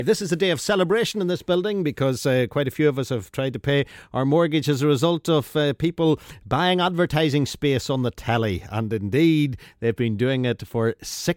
This is a day of celebration in this building because quite a few of us have tried to pay our mortgage as a result of people buying advertising space on the telly. And indeed, they've been doing it for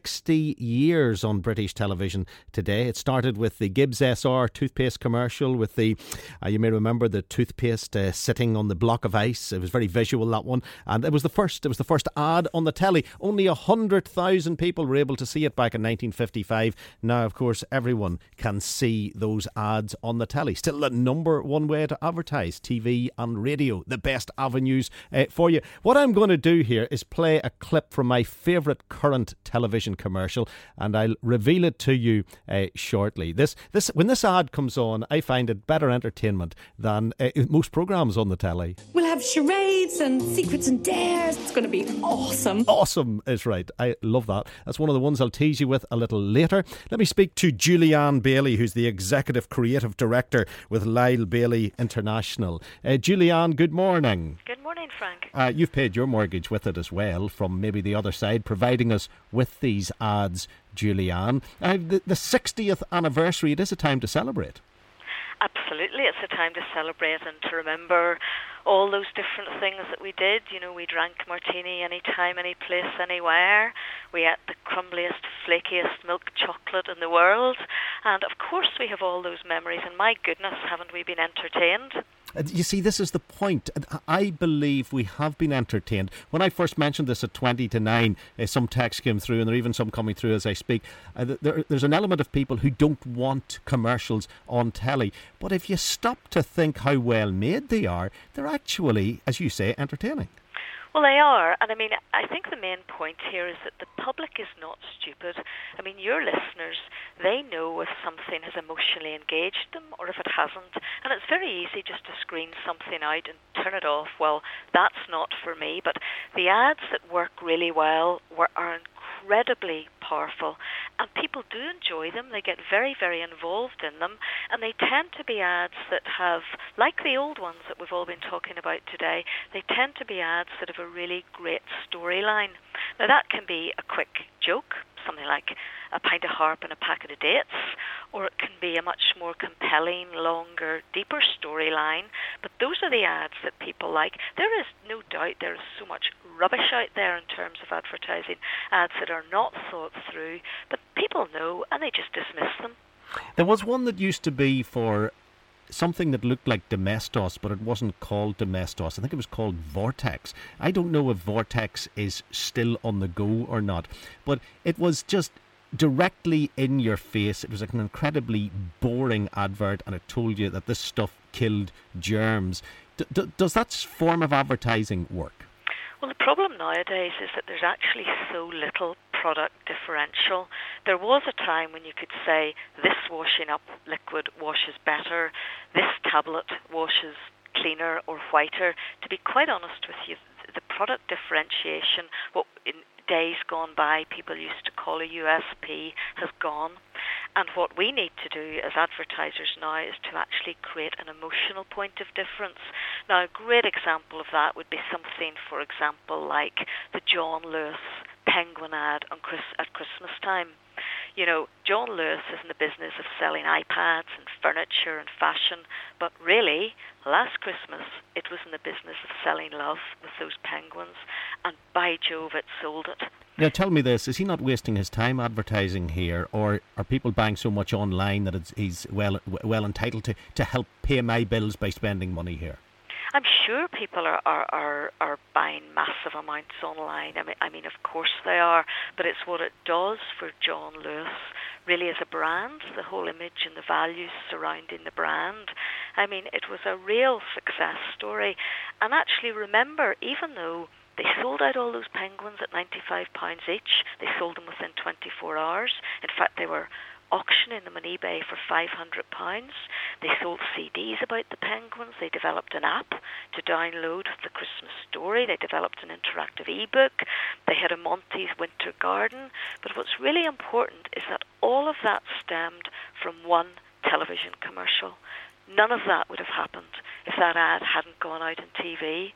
60 years on British television today. It started with the Gibbs SR toothpaste commercial with the, you may remember the toothpaste sitting on the block of ice. It was very visual, that one. And it was the first ad on the telly. Only 100,000 people were able to see it back in 1955. Now, of course, everyone can see those ads on the telly. Still the number one way to advertise, TV and radio, the best avenues for you. What I'm going to do here is play a clip from my favourite current television commercial, and I'll reveal it to you shortly. When this ad comes on, I find it better entertainment than most programmes on the telly. We'll have charades and secrets and dares. It's going to be awesome. Awesome is right. I love that. That's one of the ones I'll tease you with a little later. Let me speak to Julianne Bailey, who's the Executive Creative Director with Lyle Bailey International. Julianne, good morning. Good morning, Frank. You've paid your mortgage with it as well, from maybe the other side, providing us with these ads, Julianne. The 60th anniversary, it is a time to celebrate. Absolutely, it's a time to celebrate and to remember all those different things that we did. You know, we drank martini anytime, any place, anywhere. We ate the crumbliest, flakiest milk chocolate in the world. And of course we have all those memories, and my goodness, haven't we been entertained? You see, this is the point. I believe we have been entertained. When I first mentioned this at 20 to 9, some texts came through, and there are even some coming through as I speak. There's an element of people who don't want commercials on telly. But if you stop to think how well made they are, they're actually, as you say, entertaining. Well, they are, and I mean, I think the main point here is that the public is not stupid. I mean, your listeners, they know if something has emotionally engaged them or if it hasn't, and it's very easy just to screen something out and turn it off. Well, that's not for me, but the ads that work really well are incredibly powerful, and people do enjoy them. They get very, very involved in them, and they tend to be ads that have, like the old ones that we've all been talking about today, they tend to be ads that have a really great storyline. Now, that can be a quick joke, something like a pint of harp and a packet of dates, or it can be a much more compelling, longer, deeper storyline. But those are the ads that people like. There is no doubt there is so much rubbish out there in terms of advertising, ads that are not thought through, but people know and they just dismiss them. There was one that used to be for something that looked like Domestos, but it wasn't called Domestos. I think it was called Vortex. I don't know if Vortex is still on the go or not, but it was just directly in your face. It was like an incredibly boring advert, and it told you that this stuff killed germs. Does that form of advertising work? Well, the problem nowadays is that there's actually so little product differential. There was a time when you could say this washing up liquid washes better, this tablet washes cleaner or whiter. To be quite honest with you, the product differentiation, what in days gone by people used to call a USP, has gone. And what we need to do as advertisers now is to actually create an emotional point of difference. Now, a great example of that would be something, for example, like the John Lewis penguin ad at Christmas time. You know, John Lewis is in the business of selling iPads and furniture and fashion, but really, last Christmas, it was in the business of selling love with those penguins, and by Jove, it sold it. Now, tell me this, is he not wasting his time advertising here, or are people buying so much online that he's well entitled to help pay my bills by spending money here? I'm sure people are buying massive amounts online. I mean, of course they are, but it's what it does for John Lewis really as a brand, the whole image and the values surrounding the brand. I mean, it was a real success story. And actually remember, even though they sold out all those penguins at £95 each, they sold them within 24 hours. In fact, they were auctioning them on eBay for £500. They sold CDs about the penguins. They developed an app to download the Christmas story. They developed an interactive ebook. They had a Monty's Winter Garden. But what's really important is that all of that stemmed from one television commercial. None of that would have happened if that ad hadn't gone out on TV.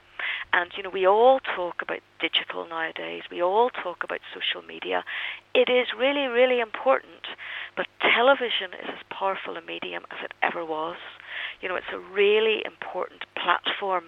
And, we all talk about digital nowadays. We all talk about social media. It is really, really important, but television is as powerful a medium as it ever was. It's a really important platform,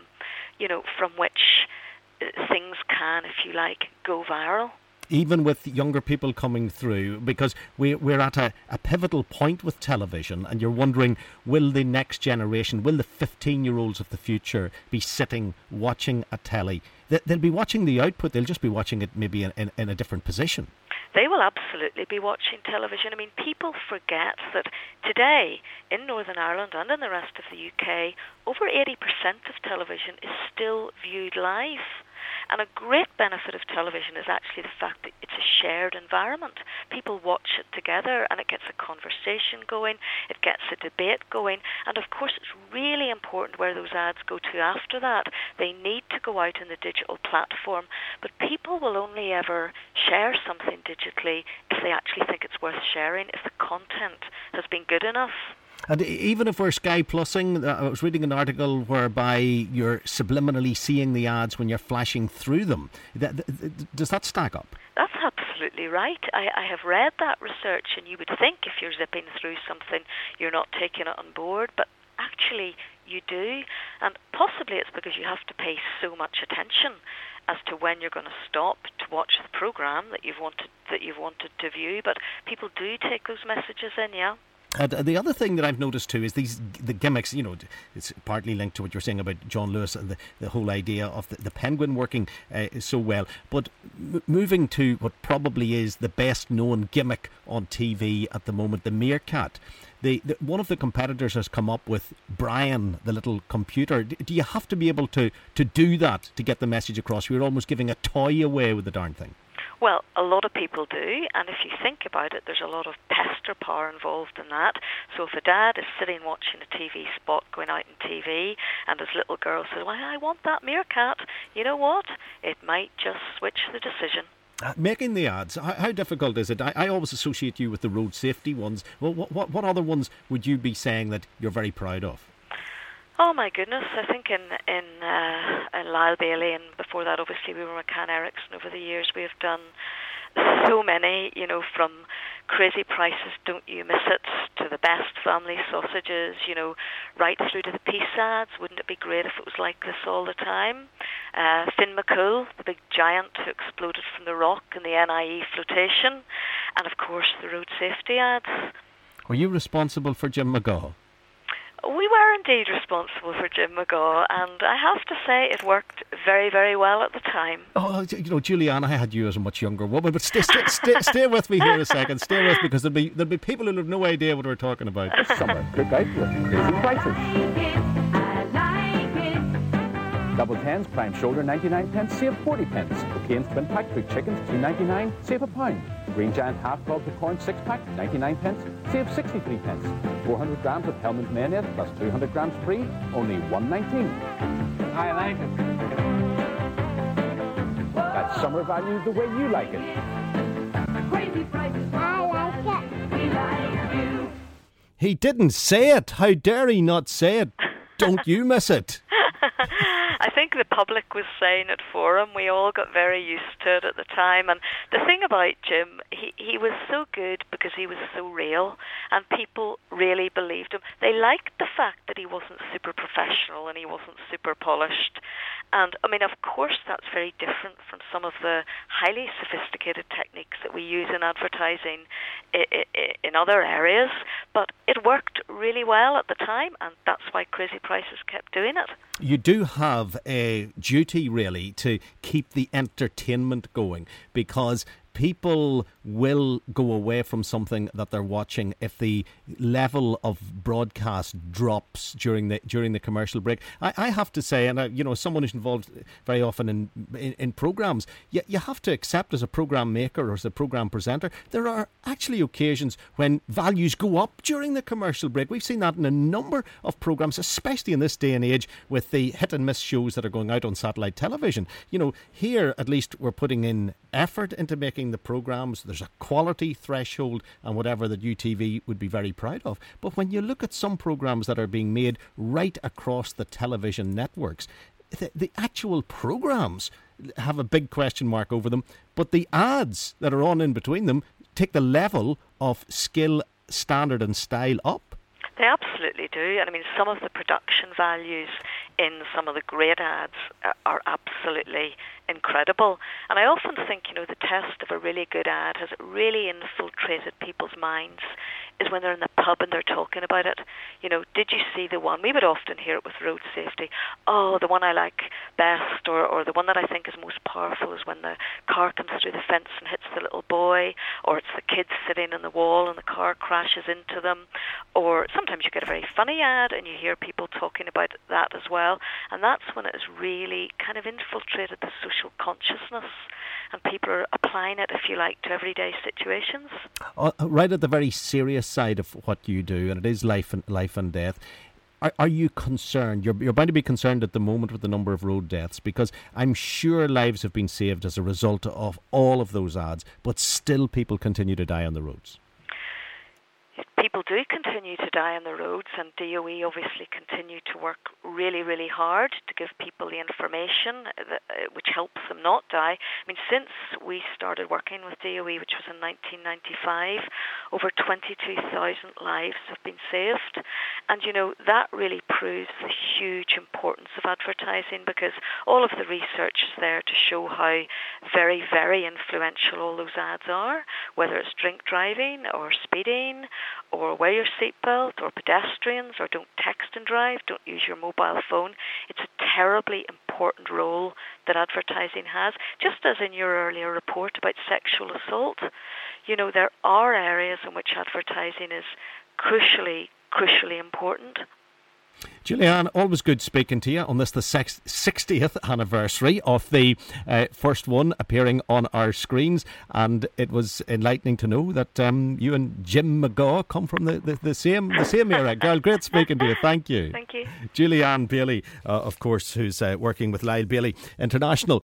from which things can, if you like, go viral. Even with younger people coming through, because we're at a pivotal point with television, and you're wondering, will the next generation, will the 15-year-olds of the future be sitting watching a telly? They'll be watching the output, they'll just be watching it maybe in a different position. They will absolutely be watching television. I mean, people forget that today in Northern Ireland and in the rest of the UK, over 80% of television is still viewed live. And a great benefit of television is actually the fact that it's a shared environment. People watch it together and it gets a conversation going, it gets a debate going, and of course it's really important where those ads go to after that. They need to go out in the digital platform, but people will only ever share something digitally if they actually think it's worth sharing, if the content has been good enough. And even if we're Sky Plussing, I was reading an article whereby you're subliminally seeing the ads when you're flashing through them. Does that stack up? That's absolutely right. I have read that research, and you would think if you're zipping through something, you're not taking it on board, but actually you do. And possibly it's because you have to pay so much attention as to when you're going to stop to watch the programme that you've wanted to view. But people do take those messages in, yeah. The other thing that I've noticed too is the gimmicks. It's partly linked to what you're saying about John Lewis and the whole idea of the penguin working so well. But moving to what probably is the best known gimmick on TV at the moment, the meerkat. One of the competitors has come up with Brian, the little computer. Do you have to be able to do that to get the message across? You're almost giving a toy away with the darn thing. Well, a lot of people do, and if you think about it, there's a lot of pester power involved in that. So if a dad is sitting watching a TV spot going out on TV, and his little girl says, well, I want that meerkat, you know what? It might just switch the decision. Making the ads, how difficult is it? I always associate you with the road safety ones. Well, what other ones would you be saying that you're very proud of? Oh my goodness! I think in Lyle Bailey, and before that, obviously, we were McCann Erickson. Over the years, we have done so many. From Crazy Prices, Don't You Miss It, to the best family sausages. Right through to the peace ads. Wouldn't it be great if it was like this all the time? Finn McCool, the big giant who exploded from the rock in the NIE flotation, and of course the road safety ads. Were you responsible for Jim McGaw? We were indeed responsible for Jim McGaw, and I have to say it worked very, very well at the time. Oh, Julianne, I had you as a much younger woman, but stay with me here a second. Stay with me, because there'll be people who have no idea what we're talking about. This summer, cook out with Crazy Prices. I like it. Double tens, prime shoulder, 99 pence, save 40 pence. O'Kane's twin pack, big chickens, $2.99, save £1. Green Giant half called the corn 6-pack, 99 pence, save 63 pence. 400 grams of Hellmann's mayonnaise plus 200 grams free, only $1.19. I like it. That's summer value the way you like it. Crazy prices. I like it. We like you. He didn't say it. How dare he not say it? Don't you miss it? I think the public was saying it for him. We all got very used to it at the time. And the thing about Jim, he was so good because he was so real, and people really believed him. They liked the fact that he wasn't super professional and he wasn't super polished. And, I mean, of course, that's very different from some of the highly sophisticated techniques that we use in advertising in other areas. But it worked really well at the time, and that's why Crazy Prices kept doing it. You do have a duty, really, to keep the entertainment going, because people will go away from something that they're watching if the level of broadcast drops during the commercial break. I have to say, and someone who's involved very often in programmes, you have to accept as a programme maker or as a programme presenter, there are actually occasions when values go up during the commercial break. We've seen that in a number of programmes, especially in this day and age with the hit and miss shows that are going out on satellite television. Here at least we're putting in effort into making the programmes. There's a quality threshold and whatever that UTV would be very proud of. But when you look at some programmes that are being made right across the television networks, the actual programmes have a big question mark over them, but the ads that are on in between them take the level of skill, standard and style up. They absolutely do. And I mean, some of the production values in some of the great ads are absolutely incredible. And I often think, the test of a really good ad, has it really infiltrated people's minds, is when they're in the pub and they're talking about it. Did you see the one? We would often hear it with road safety. Oh, the one I like best, or the one that I think is most powerful is when the car comes through the fence and hits the little boy, or it's the kids sitting on the wall and the car crashes into them. Or sometimes you get a very funny ad and you hear people talking about that as well. And that's when it has really kind of infiltrated the social consciousness, and people are applying it, if you like, to everyday situations. Right at the very serious side of what you do, and it is life and death. Are you concerned? You're bound to be concerned at the moment with the number of road deaths, because I'm sure lives have been saved as a result of all of those ads, but still people continue to die on the roads. People do continue to die on the roads, and DOE obviously continue to work really, really hard to give people the information which helps them not die. I mean, since we started working with DOE, which was in 1995, over 22,000 lives have been saved. And, that really proves the huge importance of advertising, because all of the research is there to show how very, very influential all those ads are, whether it's drink driving or speeding, or wear your seatbelt, or pedestrians, or don't text and drive, don't use your mobile phone. It's a terribly important role that advertising has. Just as in your earlier report about sexual assault, there are areas in which advertising is crucially important. Julianne, always good speaking to you on this, the 60th anniversary of the first one appearing on our screens, and it was enlightening to know that you and Jim McGaw come from the same era. Girl, great speaking to you. Thank you. Thank you. Julianne Bailey, of course, who's working with Lyle Bailey International.